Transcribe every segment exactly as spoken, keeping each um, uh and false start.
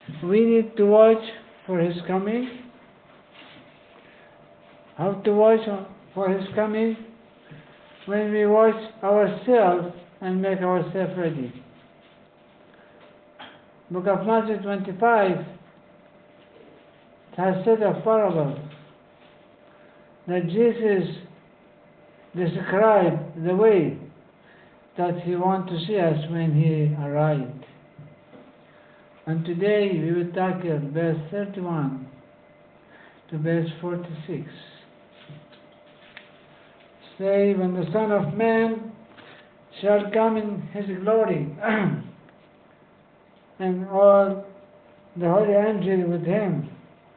We need to watch for His coming. How to watch for His coming? When we watch ourselves and make ourselves ready. Book of Matthew twenty-five has said a parable that Jesus described the way that He wants to see us when He arrived. And today we will tackle verse thirty-one to verse forty-six. Say, when the Son of Man shall come in His glory, and all the holy angels with Him,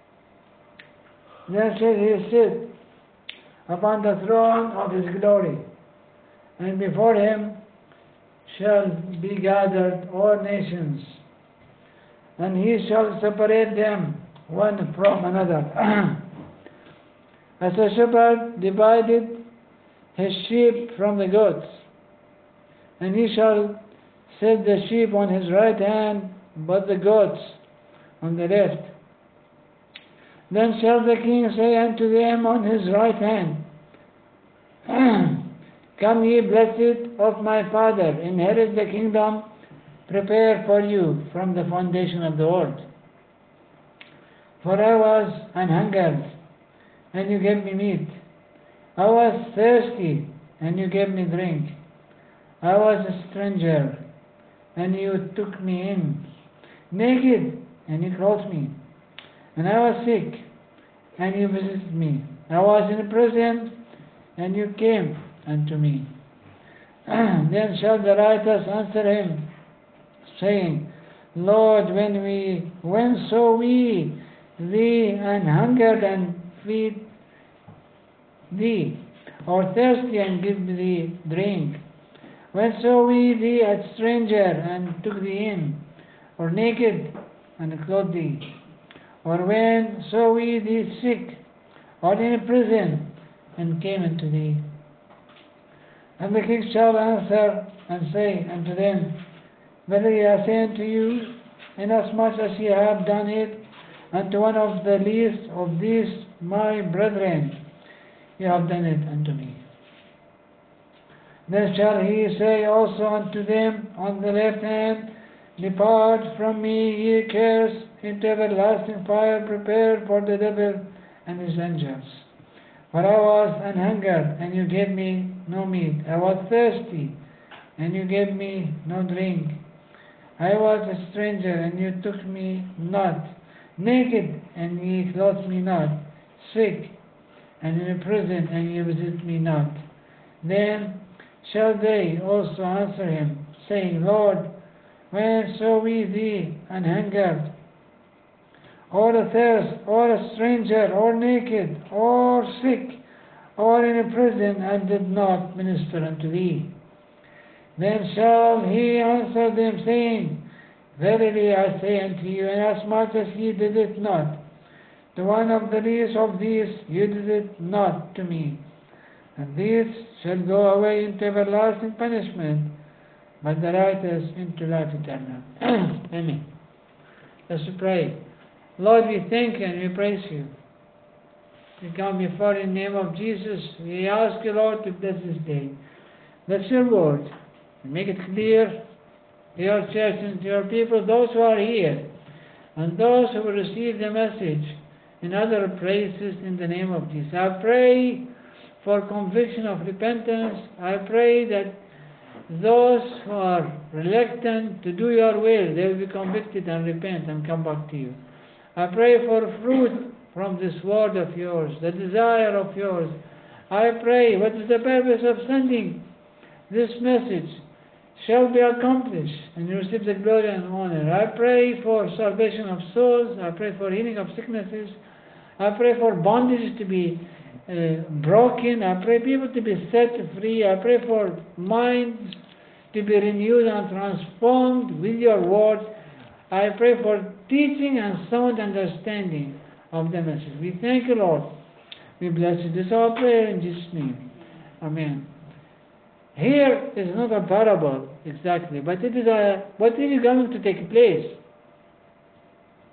then shall He sit upon the throne of His glory, and before Him shall be gathered all nations, and He shall separate them one from another, as a shepherd divided his sheep from the goats, and He shall set the sheep on His right hand, but the goats on the left. Then shall the King say unto them on His right hand, Come ye blessed of my Father, inherit the kingdom prepared for you from the foundation of the world. For I was an hungered, and you gave me meat. I was thirsty, and you gave me drink. I was a stranger, and you took me in. Naked, and you clothed me. And I was sick, and you visited me. I was in prison, and you came unto me. Then shall the righteous answer Him, saying, Lord, when we when saw we thee an hungered and feed thee, or thirsty and give thee drink? When saw we thee a stranger and took thee in, or naked and clothed thee? Or when saw we thee sick, or in prison, and came unto thee? And the King shall answer and say unto them, Verily I say unto you, inasmuch as ye have done it unto one of the least of these my brethren, ye have done it unto me. Then shall He say also unto them on the left hand, Depart from me, ye cursed, into everlasting fire prepared for the devil and his angels. For I was an hungered, and you gave me no meat. I was thirsty, and you gave me no drink. I was a stranger, and you took me not. Naked, and ye clothed me not. Sick, and in prison, and ye visited me not. Then shall they also answer Him, saying, Lord, when saw we thee an hungered, or athirst, or a stranger, or naked, or sick, or in a prison, and did not minister unto thee? Then shall He answer them, saying, Verily I say unto you, inasmuch as ye did it not to one of the least of these, you did it not to me. And these shall go away into everlasting punishment, but the righteous into life eternal. Amen. Let's pray. Lord, we thank you and we praise you. We come before you in the name of Jesus. We ask you, Lord, to bless this day. Bless your word and make it clear to your church and to your people, those who are here, and those who will receive the message in other places in the name of Jesus. I pray for conviction of repentance. I pray that those who are reluctant to do your will, they will be convicted and repent and come back to you. I pray for fruit from this word of yours, the desire of yours. I pray, what is the purpose of sending this message shall be accomplished, and you receive the glory and honor. I pray for salvation of souls. I pray for healing of sicknesses. I pray for bondage to be uh, broken. I pray people to be set free. I pray for minds to be renewed and transformed with your word. I pray for teaching and sound understanding of the message. We thank you, Lord. We bless you. This is our prayer in Jesus' name. Amen. Here is not a parable exactly, but it is a what is going to take place.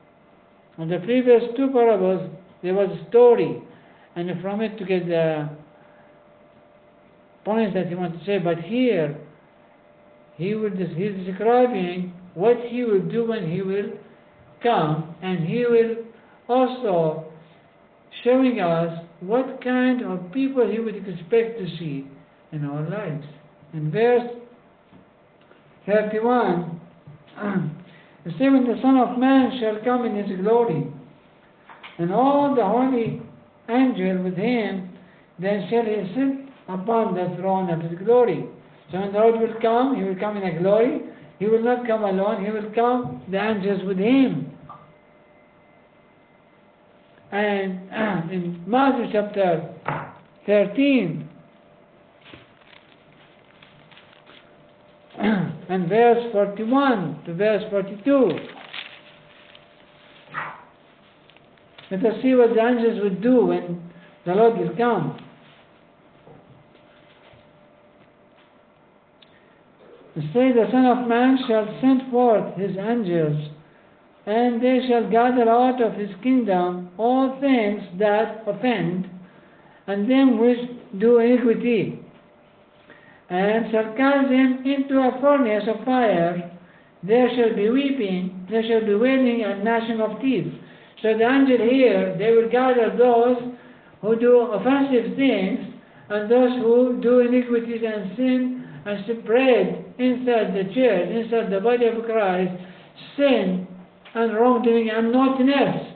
On the previous two parables, there was a story, and from it to get the points that he wanted to say. But here, he will, he's describing what he will do when he will come, and he will also showing us what kind of people he would expect to see in our lives. In verse thirty-one, it says, when the Son of Man shall come in his glory, and all the holy angels with him, then shall he sit upon the throne of his glory. So when the Lord will come, he will come in a glory. He will not come alone, he will come, the angels with him. And uh, in Matthew chapter thirteen, and verse forty-one to verse forty-two, let us see what the angels will do when the Lord will come. It says, the Son of Man shall send forth his angels, and they shall gather out of his kingdom all things that offend, and them which do iniquity, and shall cast them into a furnace of fire. There shall be weeping, there shall be wailing and gnashing of teeth. So the angel here, they will gather those who do offensive things, and those who do iniquities and sin, and spread inside the church, inside the body of Christ, sin and wrongdoing and naughtiness.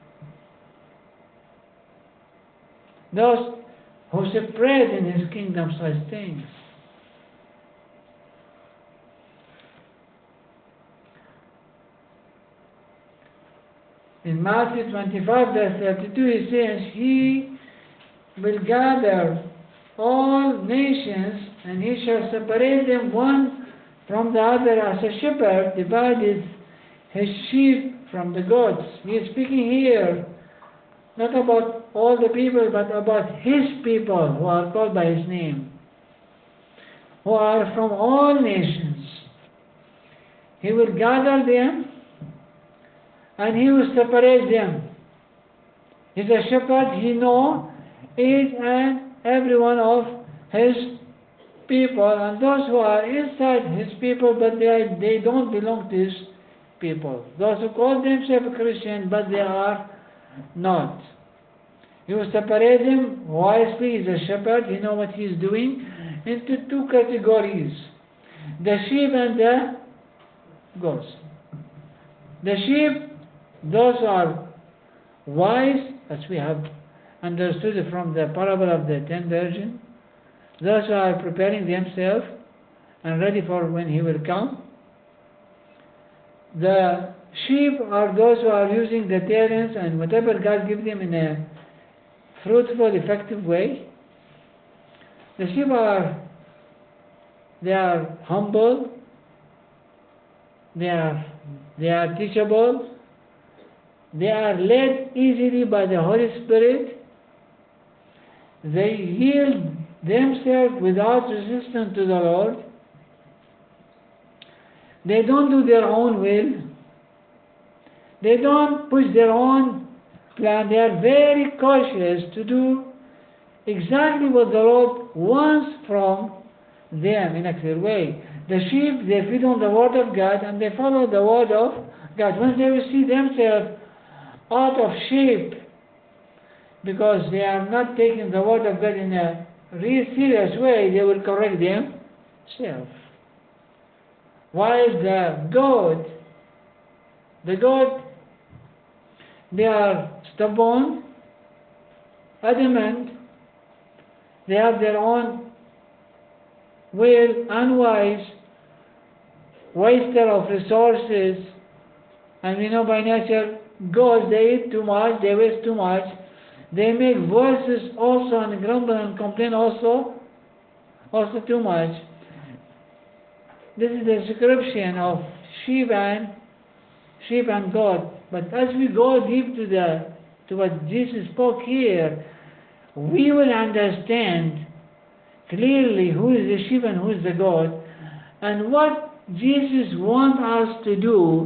Those who spread in his kingdom such things. In Matthew twenty-five, verse thirty-two, he says, he will gather all nations, and he shall separate them one from the other, as a shepherd divided his sheep from the goats. He is speaking here not about all the people, but about his people who are called by his name, who are from all nations. He will gather them, and he will separate them. He's a shepherd. He knows each and every one of his people, and those who are inside his people, but they, are, they don't belong to his people. Those who call themselves Christian, but they are not. He will separate them wisely. He's a shepherd. He knows what he's doing, into two categories: the sheep and the goats. The sheep, those are wise, as we have understood from the parable of the ten virgins. Those who are preparing themselves and ready for when he will come. The sheep are those who are using the talents and whatever God gives them in a fruitful, effective way. The sheep are, they are humble, they are, they are teachable, they are led easily by the Holy Spirit. They yield themselves without resistance to the Lord. They don't do their own will. They don't push their own plan. They are very cautious to do exactly what the Lord wants from them in a clear way. The sheep, they feed on the Word of God and they follow the Word of God. Once they will see themselves out of shape because they are not taking the Word of God in a real serious way, they will correct themselves. While the goat, the goat, they are stubborn, adamant, they have their own will, unwise, waster of resources, and we know by nature, goats, they eat too much, they waste too much, they make voices also and grumble and complain also, also too much. This is the description of sheep and sheep and goat. But as we go deep to the to what Jesus spoke here, we will understand clearly who is the sheep and who is the goat, and what Jesus wants us to do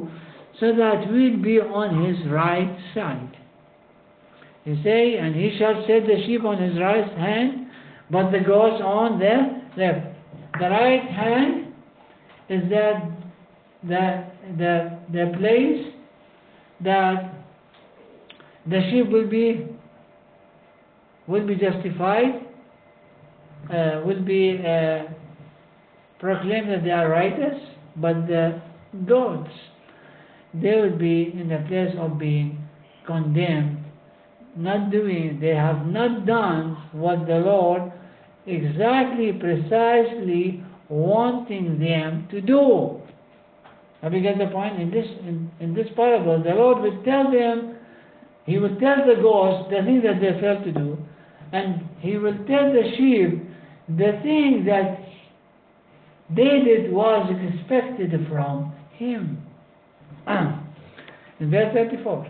so that we'll be on his right side. He say, and he shall set the sheep on his right hand, but the goats on the left. The right hand is that the the the place that the sheep will be will be justified, uh, will be uh, proclaimed that they are righteous, but the goats, they will be in the place of being condemned, not doing, they have not done what the Lord exactly, precisely wanting them to do. Have you get the point? In this in, in this parable, the Lord will tell them, He will tell the goats the thing that they failed to do, and He will tell the sheep the thing that they did was expected from Him. In verse thirty-four.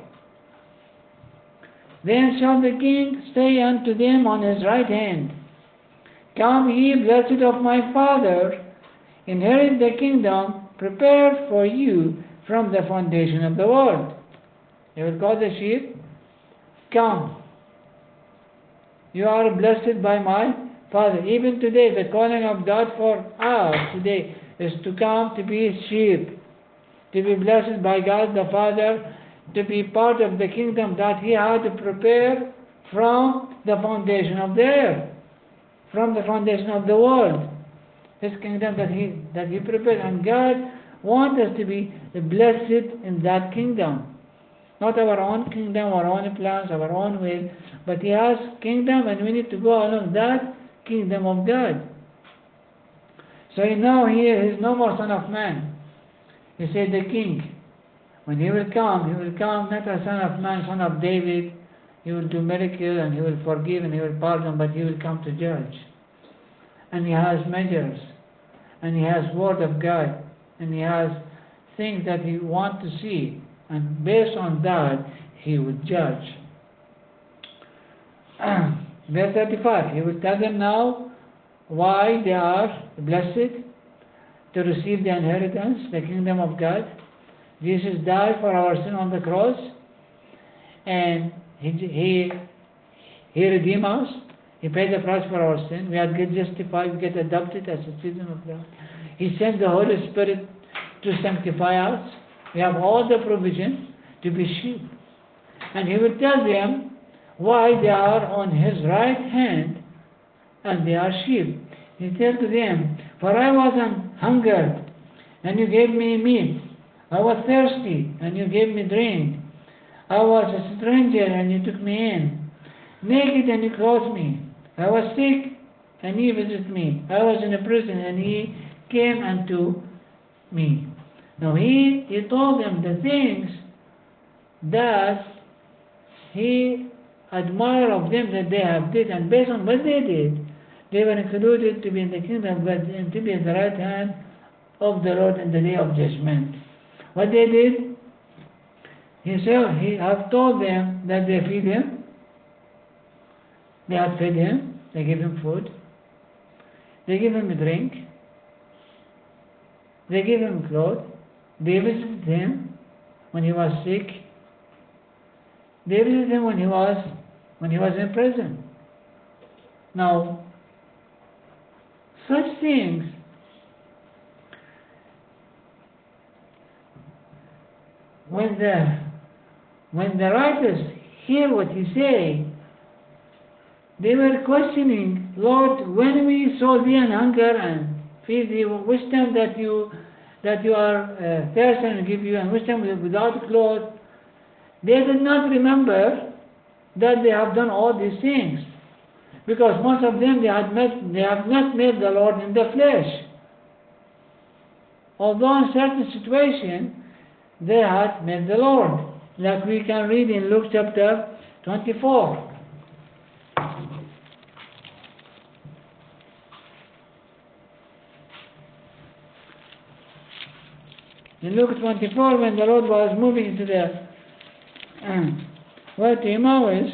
Then shall the king say unto them on his right hand, Come ye, blessed of my Father, inherit the kingdom prepared for you from the foundation of the world. He will call the sheep, Come. You are blessed by my Father. Even today, the calling of God for us today is to come to be His sheep, to be blessed by God the Father, to be part of the kingdom that He had prepared from the foundation of the earth, from the foundation of the world. His kingdom that He that He prepared, and God wants us to be blessed in that kingdom. Not our own kingdom, our own plans, our own will, but He has kingdom, and we need to go along that kingdom of God. So now here He is no more Son of Man. He said the King. When He will come, He will come not as Son of Man, Son of David. He will do miracles and He will forgive and He will pardon, but He will come to judge. And He has measures, and He has Word of God, and He has things that He wants to see, and based on that, He will judge. Verse thirty-five, He will tell them now why they are blessed to receive the inheritance, the kingdom of God. Jesus died for our sin on the cross, and He He, he redeemed us. He paid the price for our sin. We are get justified, we get adopted as a citizen of God. He sent the Holy Spirit to sanctify us. We have all the provision to be sheep. And He will tell them why they are on His right hand and they are sheep. He tells to them, For I was on hunger, and you gave me meat. I was thirsty, and you gave me drink. I was a stranger, and you took me in. Naked, and you clothed me. I was sick, and you visited me. I was in a prison, and He came unto me. Now He, he told them the things that He admired of them that they have did, and based on what they did, they were included to be in the kingdom of God and to be in the right hand of the Lord in the day of judgment. What they did, He said, He have told them that they feed Him. They have fed Him. They give Him food. They give Him a drink. They give Him clothes. They visited Him when He was sick. They visited Him when He was when He was in prison. Now, such things when the when the writers hear what He say, they were questioning, Lord, when we saw Thee in hunger and feed Thee, which time that you that you are uh, thirsty and give you, and which time without clothes, they did not remember that they have done all these things, because most of them they had met, they have not met the Lord in the flesh. Although in certain situation they had met the Lord, like we can read in Luke chapter twenty-four. In Luke twenty-four, when the Lord was moving to the uh, well, to Emmaus,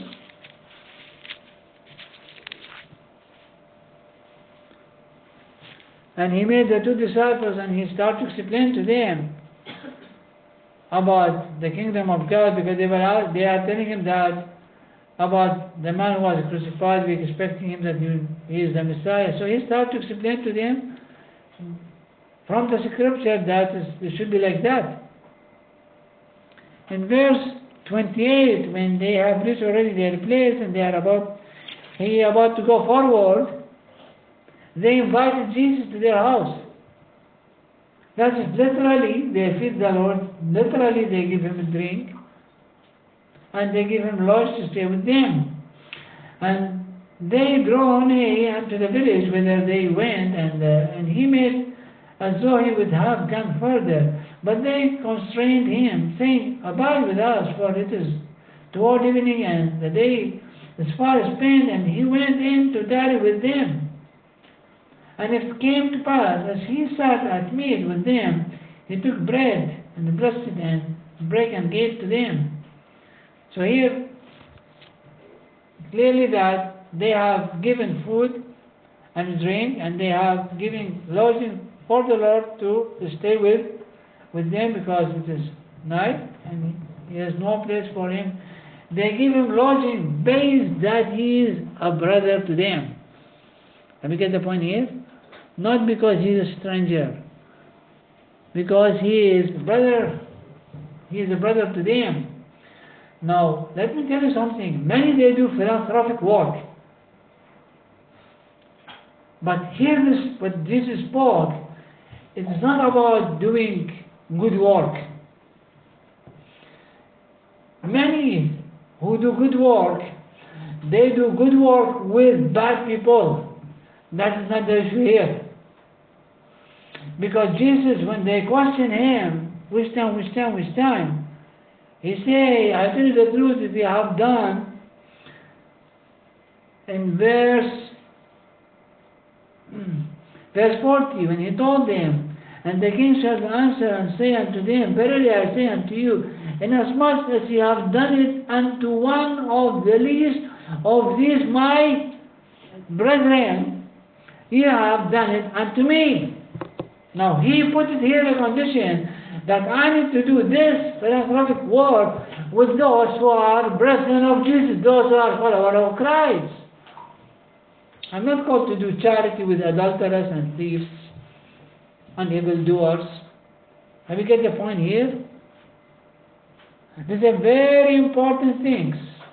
and He made the two disciples, and He started to explain to them about the kingdom of God, because they were out, they are telling him that about the man who was crucified, we expecting him that he, he is the Messiah. So he started to explain to them from the scripture that it should be like that. In verse twenty-eight, when they have reached already their place and they are about he about to go forward, they invited Jesus to their house. That is, literally, they feed the Lord, literally they give him a drink, and they give him lodge to stay with them. And they draw near unto the village whither they went, and, uh, and he made as though he would have gone further. But they constrained him, saying, Abide with us, for it is toward evening, and the day is far spent. And he went in to tarry with them. And it came to pass, as he sat at meat with them, he took bread, and blessed it, and brake, and gave to them. So here, clearly that they have given food and drink, and they have given lodging for the Lord to stay with, with them, because it is night, and he has no place for him. They give him lodging based that he is a brother to them. Let me get the point here. Not because he is a stranger, because he is brother, he is a brother to them. Now, let me tell you something. Many, they do philanthropic work. But here, this, what Jesus spoke, it is not about doing good work. Many who do good work, they do good work with bad people. That is not the issue here. Because Jesus, when they question him, which time, which time, which time, he say, I tell you the truth, if you have done, in verse, verse forty, when he told them, and the king shall answer and say unto them, Verily I say unto you, inasmuch as ye have done it unto one of the least of these my brethren, ye have done it unto me. Now, he put it here in a condition that I need to do this philanthropic work with those who are brethren of Jesus, those who are followers of Christ. I'm not called to do charity with adulterers and thieves and evildoers. Have you get the point here? These are very important things.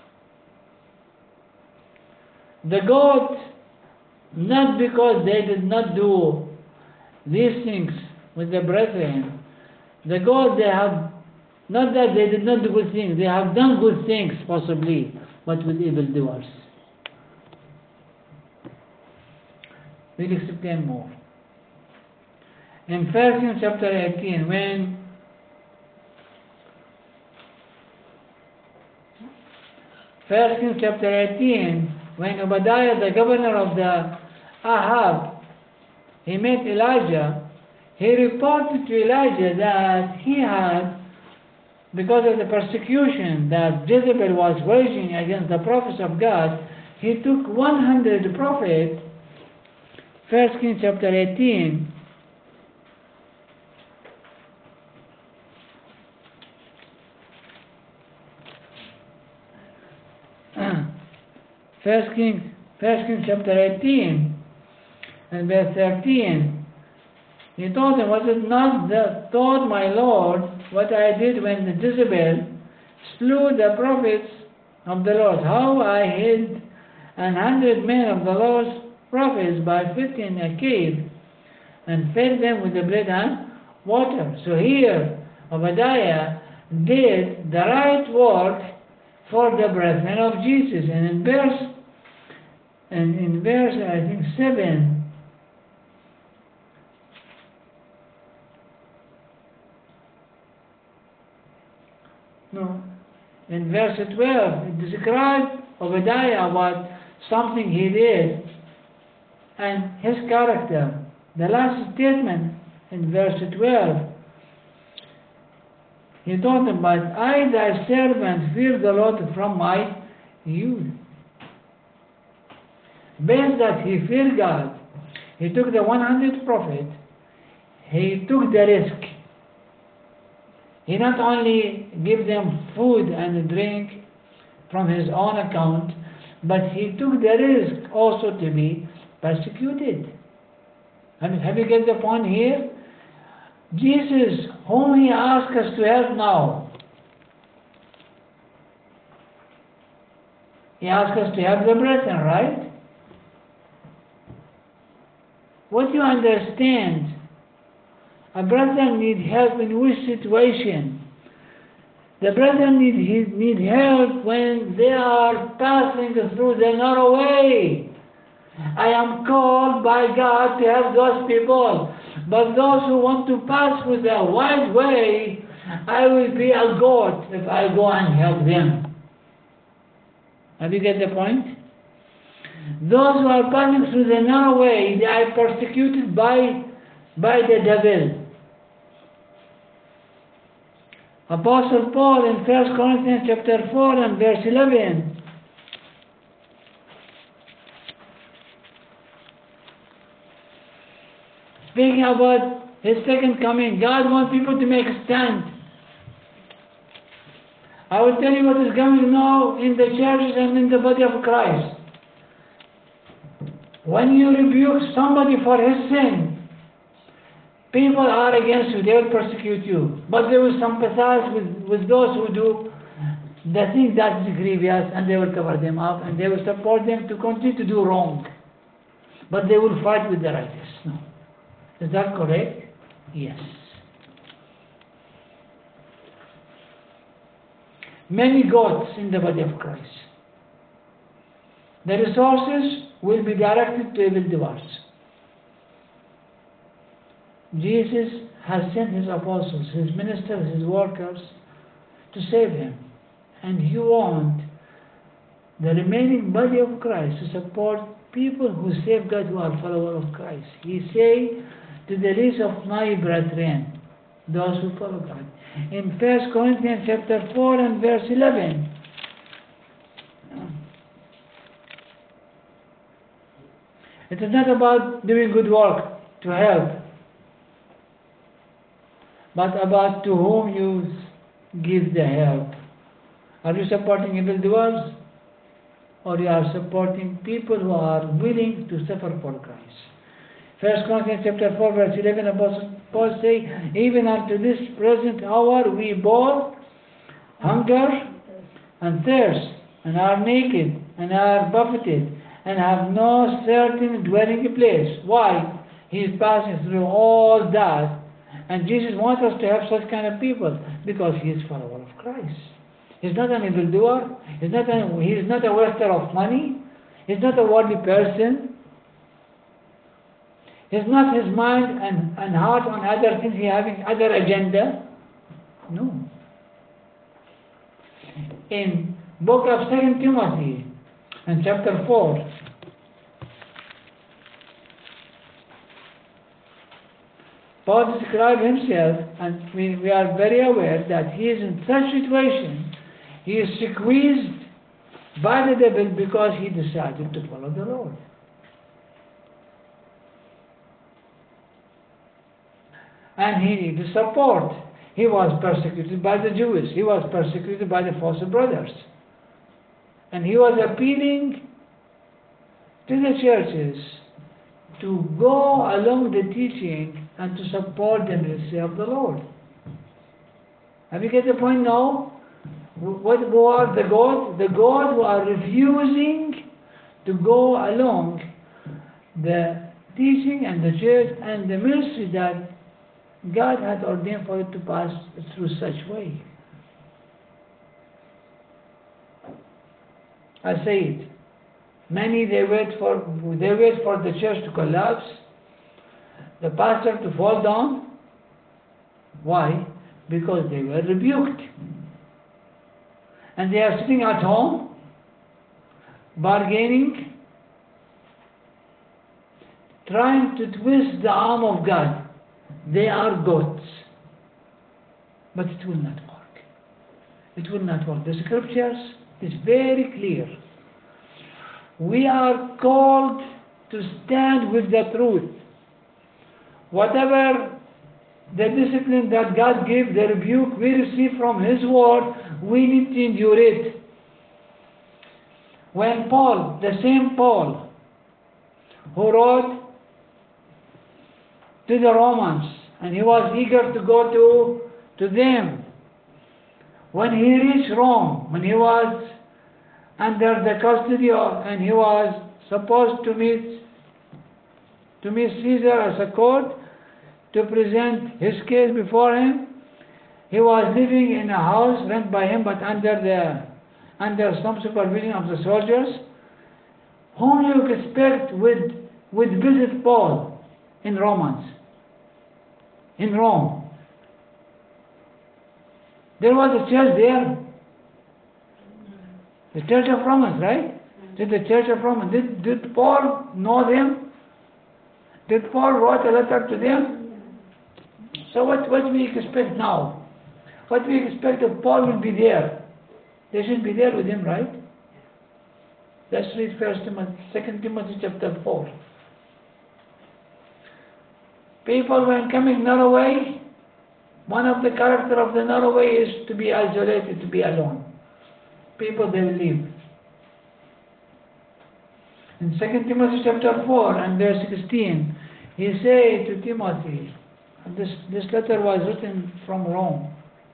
The God, not because they did not do these things with the brethren, the God, they have, not that they did not do good things, they have done good things possibly, but with evildoers. We'll explain more. In First Kings chapter eighteen, when First Kings chapter eighteen, when Obadiah, the governor of the Ahab, he met Elijah, he reported to Elijah that he had, because of the persecution that Jezebel was waging against the prophets of God, he took one hundred prophets. First Kings chapter eighteen, First Kings, First Kings chapter eighteen, and verse thirteen, he told him, was it not the, told my Lord what I did when the Jezebel slew the prophets of the Lord, how I hid an hundred men of the Lord's prophets by fifty in a cave, and fed them with the bread and water. So here, Obadiah did the right work for the brethren of Jesus. And in verse, and in verse, I think, seven, no, in verse twelve, it describes Obadiah about something he did and his character. The last statement in verse twelve, he told him, but I, thy servant, fear the Lord from my youth. Based that he feared God, he took the one hundred prophet, he took the risk. He not only give them food and drink from his own account, but he took the risk also to be persecuted. And have you get the point here? Jesus, whom he asked us to help now, he asked us to help the brethren, right? What you understand? A brother need help in which situation? The brethren need, need help when they are passing through the narrow way. I am called by God to help those people. But those who want to pass through the wide way, I will be a goat if I go and help them. Have you get the point? Those who are passing through the narrow way, they are persecuted by, by the devil. Apostle Paul in First Corinthians chapter four and verse eleven. Speaking about his second coming, God wants people to make a stand. I will tell you what is going now in the churches and in the body of Christ. When you rebuke somebody for his sin, people are against you, they will persecute you. But they will sympathize with, with those who do the thing that is grievous, and they will cover them up, and they will support them to continue to do wrong. But they will fight with the righteous. No. Is that correct? Yes. Many gods in the body of Christ. The resources will be directed to evildoers. Jesus has sent his apostles, his ministers, his workers to save him. And he wants the remaining body of Christ to support people who save God, who are followers of Christ. He say to the least of my brethren, those who follow God. In First Corinthians chapter four and verse eleven. It is not about doing good work to help, but about to whom you give the help. Are you supporting evildoers, or you are supporting people who are willing to suffer for Christ? First Corinthians chapter four verse eleven, Apostle Paul say, even unto this present hour we both hunger and thirst, and are naked, and are buffeted, and have no certain dwelling place. Why? He is passing through all that, and Jesus wants us to have such kind of people, because he is follower of Christ. He's not an evildoer. He's not an, he is not a waster of money. He's not a worldly person. He's not his mind and, and heart on other things, he having other agenda. No. In book of Second Timothy, in chapter four, Paul describes himself, and we, we are very aware that he is in such situation, he is squeezed by the devil because he decided to follow the Lord. And he needed support. He was persecuted by the Jews. He was persecuted by the false brothers. And he was appealing to the churches to go along the teaching and to support the ministry of the Lord. Have you get the point now? What who are the gods? The gods who are refusing to go along the teaching and the church and the ministry that God had ordained for it to pass through such way. I say it. Many they wait for they wait for the church to collapse, the pastor to fall down. Why? Because they were rebuked. And they are sitting at home, bargaining, trying to twist the arm of God. They are goats. But it will not work. It will not work. The scriptures is very clear. We are called to stand with the truth. Whatever the discipline that God gave, the rebuke we receive from His Word, we need to endure it. When Paul, the same Paul, who wrote to the Romans, and he was eager to go to, to them, when he reached Rome, when he was under the custody of, and he was supposed to meet to meet Caesar as a court to present his case before him, he was living in a house rent by him, but under the under some supervision of the soldiers, whom you expect would would visit Paul in Romans, in Rome. There was a church there, the Church of Romans, right? Did the Church of Romans, did, did Paul know them? Did Paul write a letter to them? So what, what we expect now? What we expect if Paul will be there? They should be there with him, right? Let's read First Timothy, Second Timothy chapter four. People, when coming Norway, one of the character of the Norway is to be isolated, to be alone. People, they will leave. In Second Timothy chapter four and verse sixteen, he said to Timothy, this, this letter was written from Rome,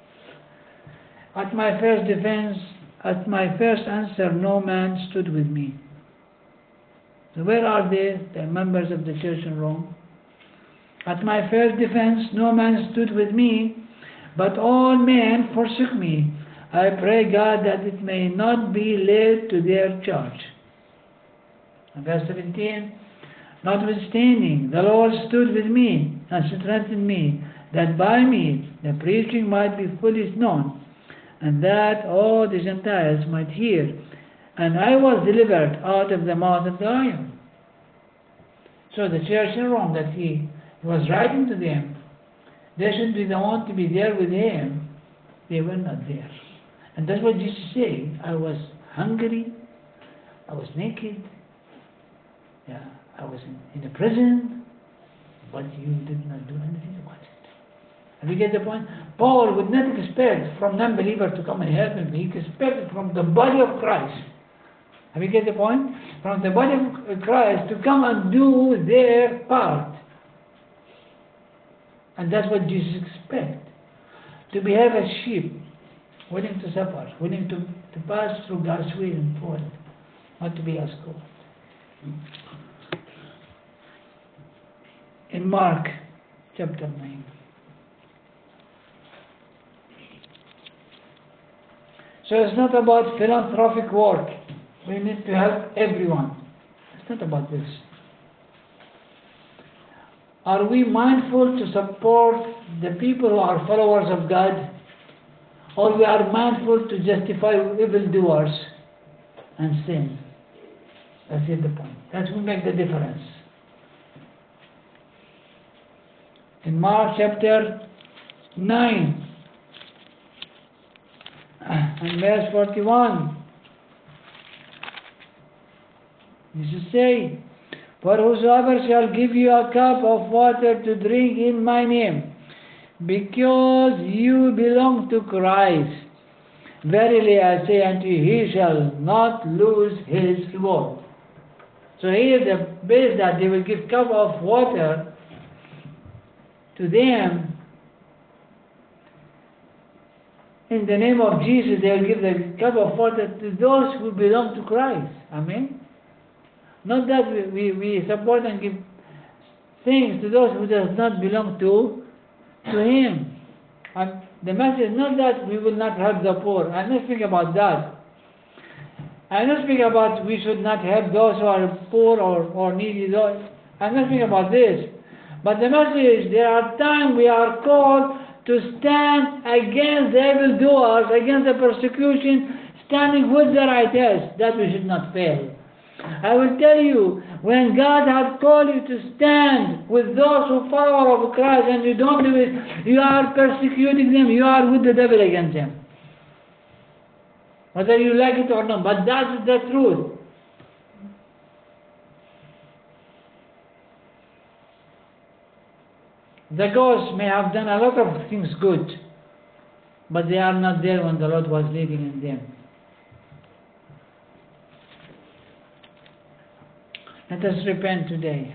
at my first defense, at my first answer, no man stood with me. So where are they, the members of the church in Rome? At my first defense, no man stood with me, but all men forsook me. I pray God that it may not be laid to their charge. And verse seventeen, notwithstanding, the Lord stood with me and strengthened me, that by me the preaching might be fully known, and that all the Gentiles might hear. And I was delivered out of the mouth of the lion. So the church in Rome that he was writing to them, they should be the one to be there with him. They were not there. And that's what Jesus said. I was hungry, I was naked, yeah, I was in, in the prison, but you did not do anything about it. And you get the point? Paul would not expect from non-believer to come and help him. He expected from the body of Christ. Have you get the point? From the body of Christ to come and do their part. And that's what Jesus expects. To behave as sheep, willing to suffer, willing to, to pass through God's will and fall, not to be as goats. In Mark chapter nine. So it's not about philanthropic work. We need to help everyone. It's not about this. Are we mindful to support the people who are followers of God? Or we are mindful to justify evildoers and sin? That's it, the point. That will make the difference. In Mark chapter nine and verse forty-one, Jesus says, for whosoever shall give you a cup of water to drink in my name, because you belong to Christ, verily I say unto you, he shall not lose his reward. So here the base that they will give cup of water to them in the name of Jesus. They will give the cup of water to those who belong to Christ. Amen. Not that we, we, we support and give things to those who does not belong to to Him. And the message is not that we will not help the poor. I'm not speaking about that. I'm not speaking about we should not help those who are poor or, or needy. Those. I'm not speaking about this. But the message is there are times we are called to stand against the evildoers, against the persecution, standing with the righteous, that we should not fail. I will tell you, when God has called you to stand with those who follow of Christ and you don't do it, you are persecuting them, you are with the devil against them. Whether you like it or not, but that's the truth. The ghosts may have done a lot of things good, but they are not there when the Lord was living in them. Let us repent today.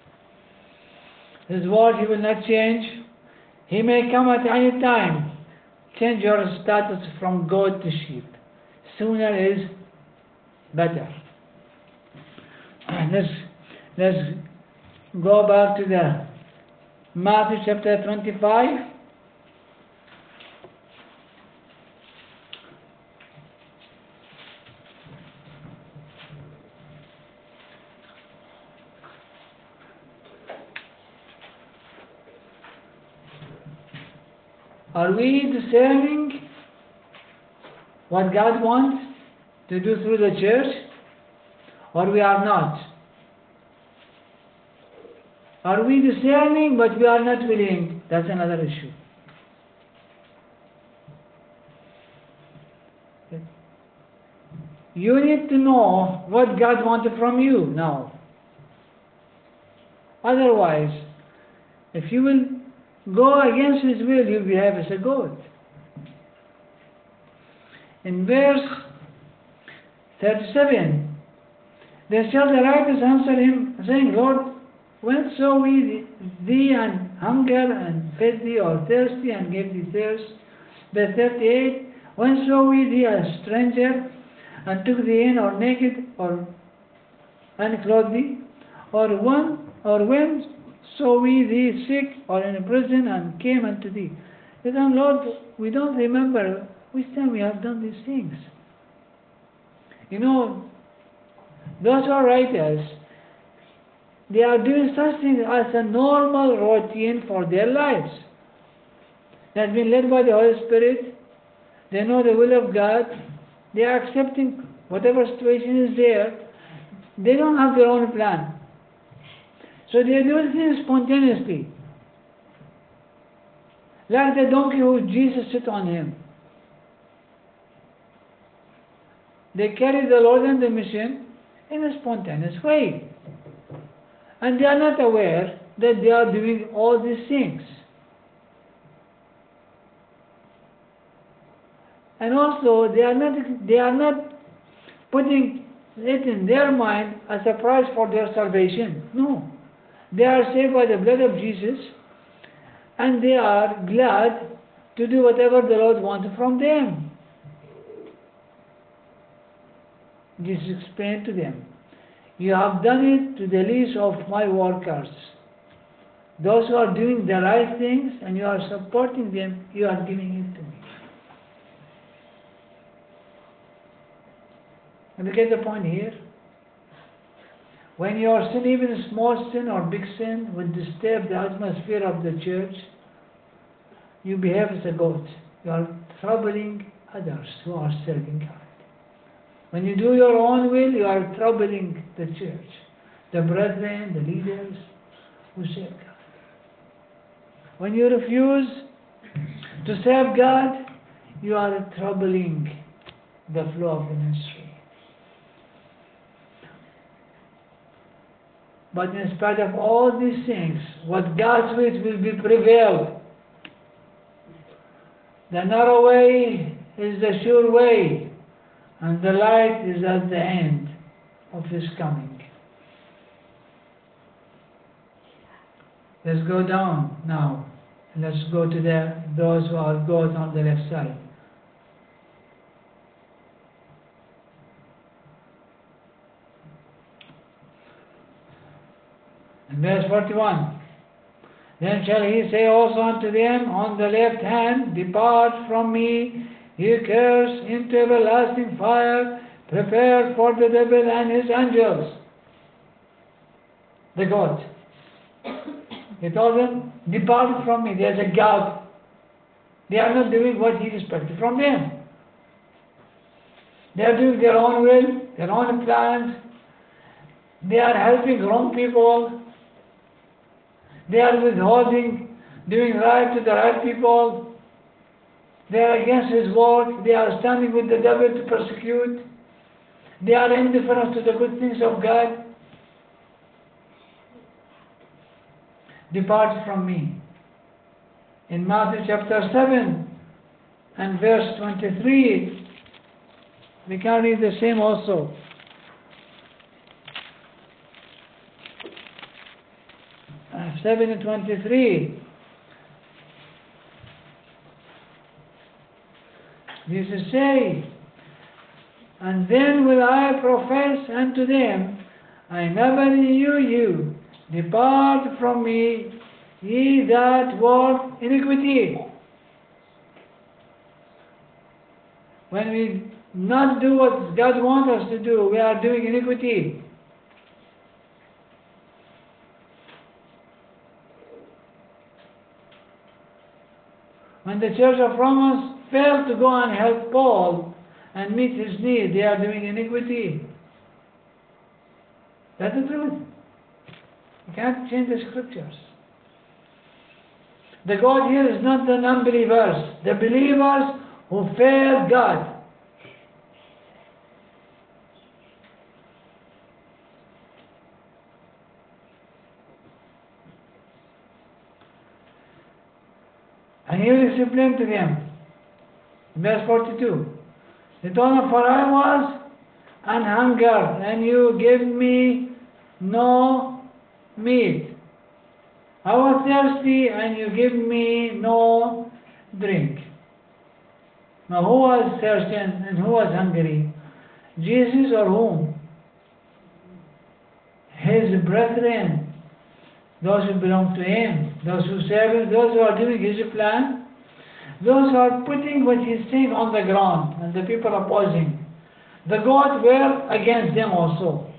His word He will not change. He may come at any time. Change your status from goat to sheep. Sooner is better. Let's, let's go back to the Matthew chapter twenty-five. Are we discerning what God wants to do through the church, or we are not? Are we discerning but we are not willing? That's another issue. You need to know what God wanted from you now. Otherwise, if you will go against His will, you behave as a goat. In verse thirty-seven, they shall the righteous answer Him, saying, Lord, when saw we thee and hunger and fed thee, or thirsty and gave thee thirst? Verse thirty-eight, when saw we thee a stranger and took thee in, or naked, or and clothed thee? Or when, or when saw we thee sick, or in a prison, and came unto thee? They said, Lord, we don't remember which time we have done these things. You know, those who are writers, they are doing such things as a normal routine for their lives. They have been led by the Holy Spirit. They know the will of God. They are accepting whatever situation is there. They don't have their own plan. So they do things spontaneously. Like the donkey who Jesus sit on him. They carry the Lord and the mission in a spontaneous way. And they are not aware that they are doing all these things. And also, they are not, they are not putting it in their mind as a price for their salvation. No. They are saved by the blood of Jesus, and they are glad to do whatever the Lord wants from them. Jesus explained to them, you have done it to the least of my workers. Those who are doing the right things and you are supporting them, you are giving it to me. And you get the point here? When your sin, even a small sin or big sin, will disturb the atmosphere of the church, you behave as a goat. You are troubling others who are serving God. When you do your own will, you are troubling the church, the brethren, the leaders who serve God. When you refuse to serve God, you are troubling the flow of the ministry. But in spite of all these things, what God's will will be prevailed. The narrow way is the sure way, and the light is at the end of His coming. Let's go down now. Let's go to the, those who are goats on the left side. In verse forty-one, then shall He say also unto them on the left hand, depart from me, ye cursed, into everlasting fire, prepared for the devil and his angels. The God. He told them, depart from me. There's a gap. They are not doing what He expected from them. They are doing their own will, their own plans. They are helping wrong people. They are withholding, doing right to the right people. They are against His word. They are standing with the devil to persecute. They are indifferent to the good things of God. Depart from me. In Matthew chapter seven and verse twenty-three, we can read the same also. Uh, seven and twenty-three. Jesus say, "And then will I profess unto them, I never knew you. Depart from me, ye that work iniquity." When we not do what God wants us to do, we are doing iniquity. When the church of Romans failed to go and help Paul and meet his need, they are doing iniquity. That's the truth. You can't change the scriptures. The God here is not the unbelievers, the believers who failed God. And he will explain to them. Verse forty-two. He told them, "For I was an hunger, and you gave me no meat. I was thirsty, and you gave me no drink." Now who was thirsty and who was hungry? Jesus or whom? His brethren, those who belong to him, those who serve him, those who are doing his plan, those who are putting what he's saying on the ground, and the people opposing. The gods were against them also.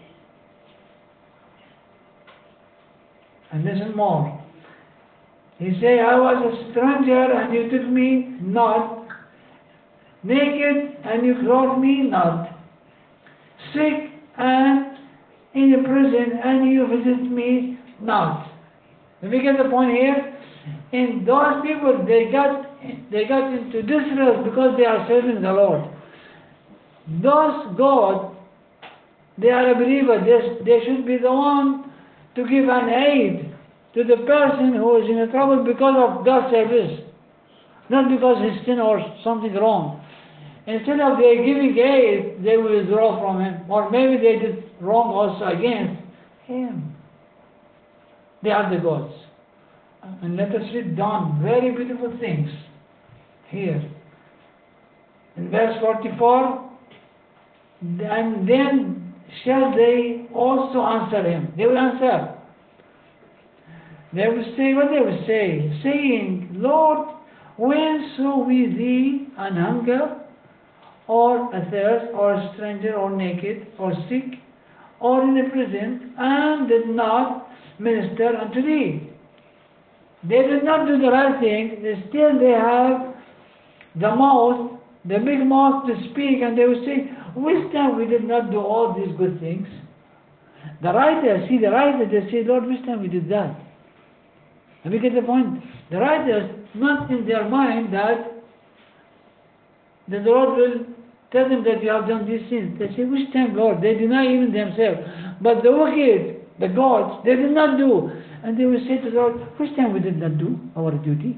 And listen more. He said, "I was a stranger, and you took me not, naked, and you clothed me not, sick, and in a prison, and you visit me not." Let me get the point here. In those people, they got they got into distress because they are serving the Lord. Those God, they are a believer. They, they should be the one to give an aid to the person who is in a trouble because of God's service, not because he's sin or something wrong. Instead of they giving aid, they will withdraw from him, or maybe they did wrong also against him. They are the gods. And let us read down very beautiful things here. In verse forty-four, "And then shall they also answer him." They will answer. They will say, what they will say? Saying, "Lord, when saw we thee an hunger, or athirst, or a stranger, or naked, or sick, or in a prison, and did not minister unto thee?" They did not do the right thing. Still they have the mouth, the big mouth to speak, and they will say, "Which time we did not do all these good things?" The writer, see the writer, they say, "Lord, which time we did that?" And we get the point. The writers, not in their mind that, that the Lord will tell them that you have done these sins. They say, "Which time, Lord?" They deny even themselves. But the wicked, the gods, they did not do. And they will say to the Lord, "Which time we did not do our duty?"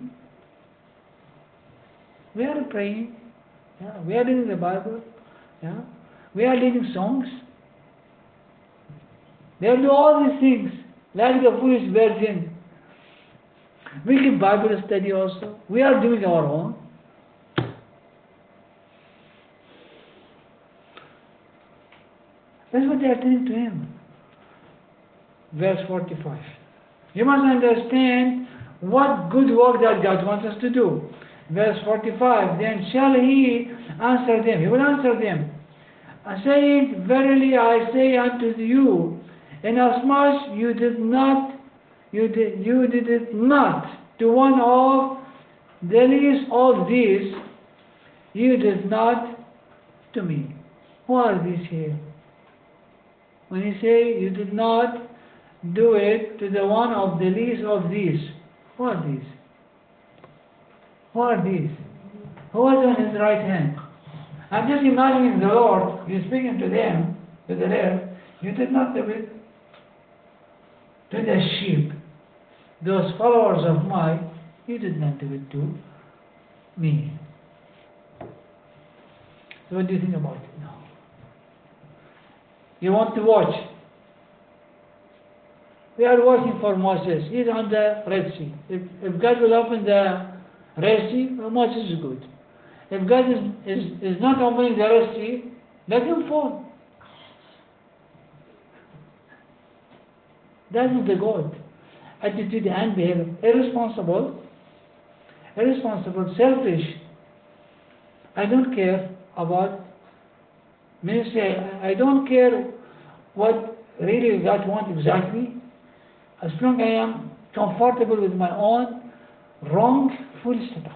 We are praying. Yeah, we are reading the Bible. Yeah, we are reading songs. They will do all these things, like the foolish virgin. We give Bible study also. We are doing our own. That's what they are telling to him. Verse forty-five. You must understand what good work that God wants us to do. Verse forty-five. "Then shall he answer them." He will answer them, saying, "Verily I say unto you, inasmuch you did not, you did, you did it not to one of the least of these, you did not to me." Who are these here? When he say you did not do it to the one of the least of these, who are these? Who are these? Who is on his right hand? I'm just imagining the Lord, He's speaking to them, to the left. You did not do it to the sheep, those followers of mine, You did not do it to me. So what do you think about it now? You want to watch. We are watching for Moses. He's on the Red Sea. If, if God will open the Red Sea, well, Moses is good. If God is, is, is not opening the Red Sea, let him fall. That is the God attitude and behavior. Irresponsible, irresponsible, selfish. I don't care about ministry. I, I don't care what really God wants exactly. As long as I am comfortable with my own wrong, full setup.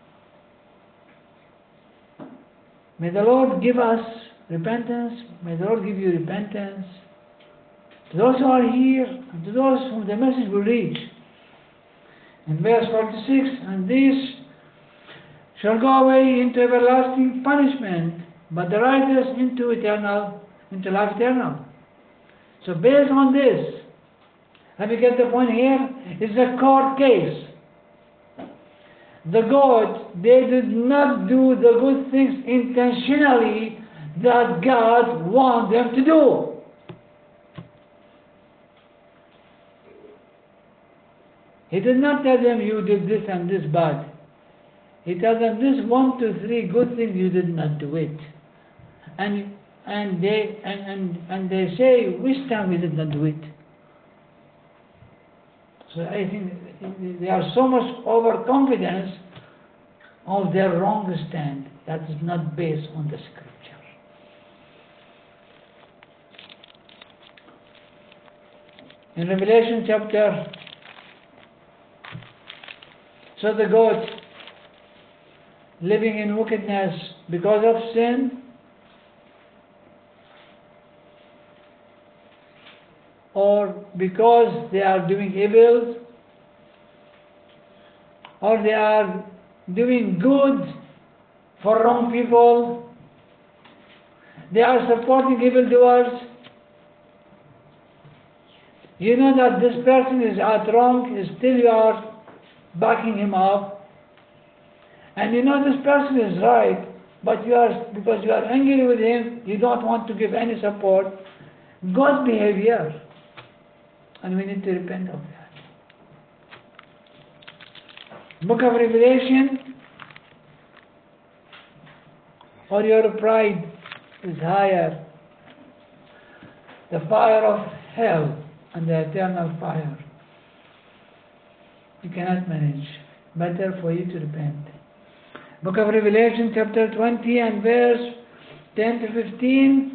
May the Lord give us repentance. May the Lord give you repentance. To those who are here, and to those whom the message will reach. In verse forty-six, and these shall go away into everlasting punishment, but the righteous into eternal, into life eternal. So based on this, let me get the point here, it's a court case. The God, they did not do the good things intentionally that God wants them to do. He did not tell them you did this and this bad. He tells them this one, two, three good things you did not do it. And and they and, and, and they say which time we did not do it. So I think they are so much overconfidence of their wrong stand that is not based on the scripture. In Revelation chapter, so the goat living in wickedness because of sin, or because they are doing evil, or they are doing good for wrong people, they are supporting evildoers. You know that this person is at wrong, still you are backing him up, and you know this person is right, but you are, because you are angry with him, you don't want to give any support. God's behavior, and we need to repent of that. Book of Revelation, or your pride is higher, the fire of hell and the eternal fire. You cannot manage. Better for you to repent. Book of Revelation chapter twenty and verse ten to fifteen.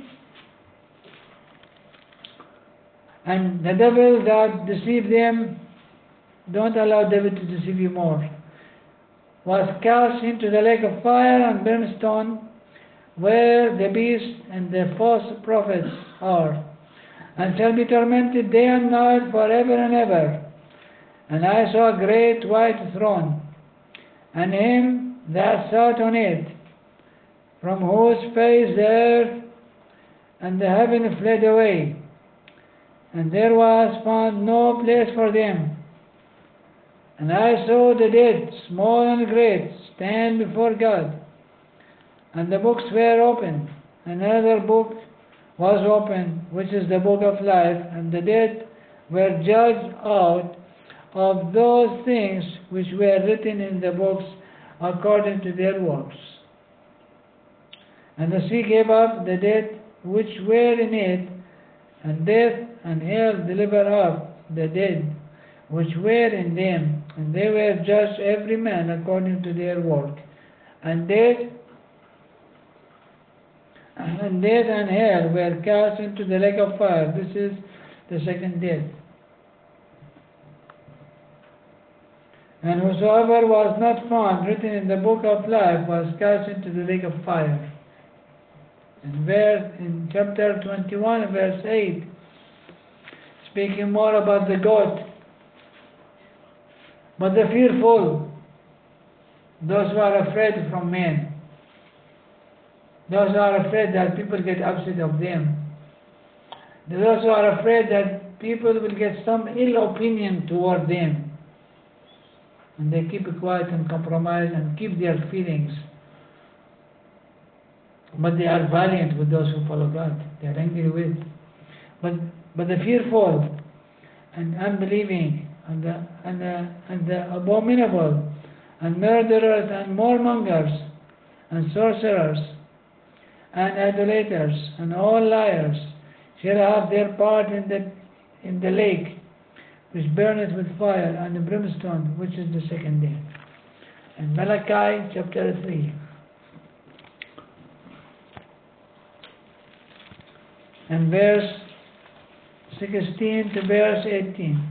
And the devil that deceived them, don't allow devil to deceive you more, was cast into the lake of fire and brimstone, where the beast and the false prophets are, and shall be tormented day and night forever and ever. And I saw a great white throne, and him that sat on it, from whose face the earth and the heaven fled away, and there was found no place for them. And I saw the dead, small and great, stand before God, and the books were opened, and another book was opened, which is the book of life, and the dead were judged out of those things which were written in the books according to their works. And the sea gave up the dead which were in it, and death and hell delivered up the dead which were in them, and they were judged every man according to their work. And death and death and hell were cast into the lake of fire. This is the second death. And whosoever was not found written in the book of life was cast into the lake of fire. In verse, in chapter twenty-one, verse eight, speaking more about the goat. But the fearful, those who are afraid from men, those who are afraid that people get upset of them, those who are afraid that people will get some ill opinion toward them, and they keep quiet and compromise and keep their feelings. But they are valiant with those who follow God. They are angry with. But but the fearful and unbelieving and the and the and the abominable and murderers and whoremongers and sorcerers and idolaters and all liars shall have their part in the in the lake which burneth with fire and brimstone, which is the second death. And Malachi chapter three. And verse sixteen to verse eighteen.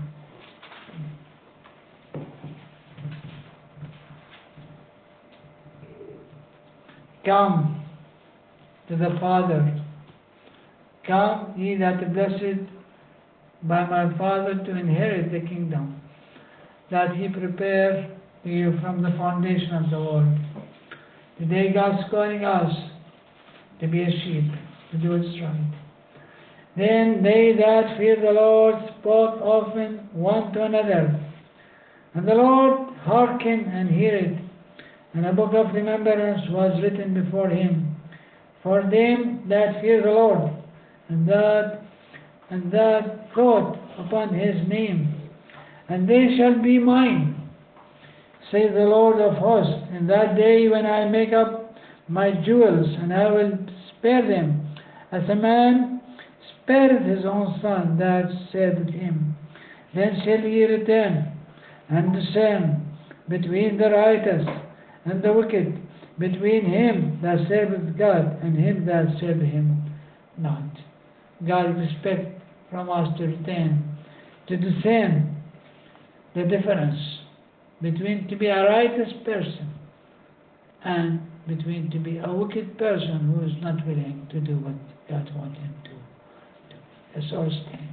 Come to the Father. Come, ye that are blessed by my Father, to inherit the kingdom that he prepared to you from the foundation of the world. Today God's calling us to be a sheep, to do what's right. Then they that fear the Lord spoke often one to another, and the Lord hearkened and heareth, and a book of remembrance was written before him for them that fear the Lord, and that and that thought upon his name. And they shall be mine, saith the Lord of hosts, in that day when I make up my jewels, and I will spare them, as a man spareth his own son that serveth him. Then shall ye return and discern between the righteous and the wicked, between him that serveth God and him that serveth him not. God expects from us to return, to discern the difference between to be a righteous person and between to be a wicked person who is not willing to do what God wants him to do. Let's all stand.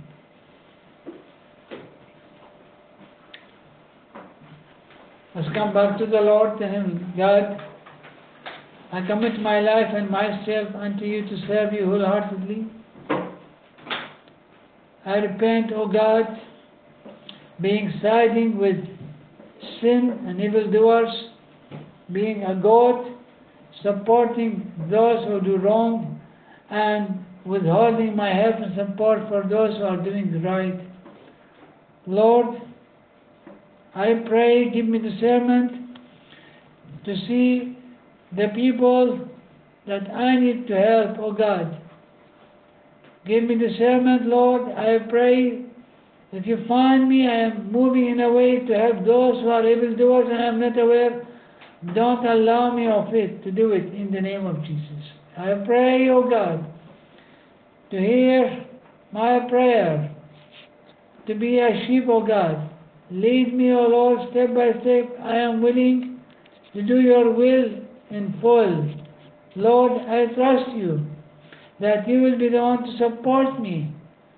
Let's come back to the Lord and him. God, I commit my life and myself unto you to serve you wholeheartedly. I repent, O God, being siding with sin and evildoers, being a God, supporting those who do wrong, and withholding my help and support for those who are doing right. Lord, I pray, give me discernment to see the people that I need to help, O God. Give me discernment, Lord. I pray if you find me, I am moving in a way to help those who are evildoers and I am not aware, don't allow me of it to do it in the name of Jesus. I pray, O God, to hear my prayer, to be a sheep, O God. Lead me, O Lord, step by step. I am willing to do your will in full. Lord, I trust you that you will be the one to support me,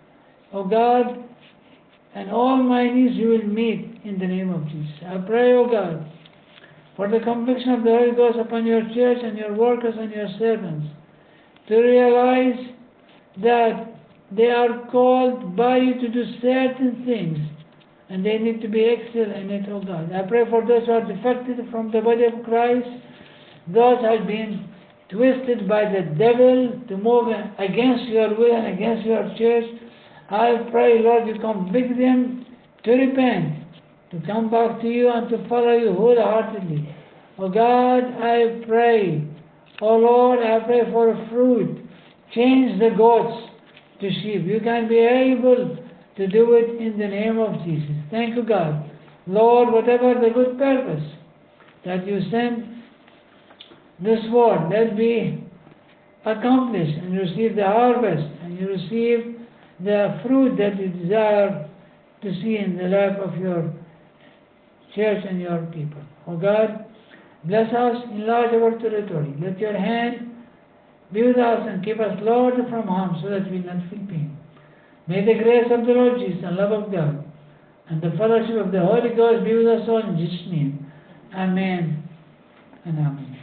O God, and all my needs you will meet in the name of Jesus. I pray, O God, for the conviction of the Holy Ghost upon your church and your workers and your servants, to realize that they are called by you to do certain things, and they need to be excellent in it, O God. I pray for those who are defected from the body of Christ, those who have been twisted by the devil to move against your will and against your church. I pray, Lord, you convict them to repent, to come back to you and to follow you wholeheartedly. Oh God, I pray, oh Lord, I pray for fruit. Change the goats to sheep. You can be able to do it in the name of Jesus. Thank you, God. Lord, whatever the good purpose that you sent this word, let be accomplished, and you receive the harvest, and you receive the fruit that you desire to see in the life of your church and your people. Oh God, bless us, enlarge our territory. Let your hand be with us and keep us, Lord, from harm, so that we will not feel pain. May the grace of the Lord Jesus and love of God and the fellowship of the Holy Ghost be with us all in Jesus' name. Amen and amen.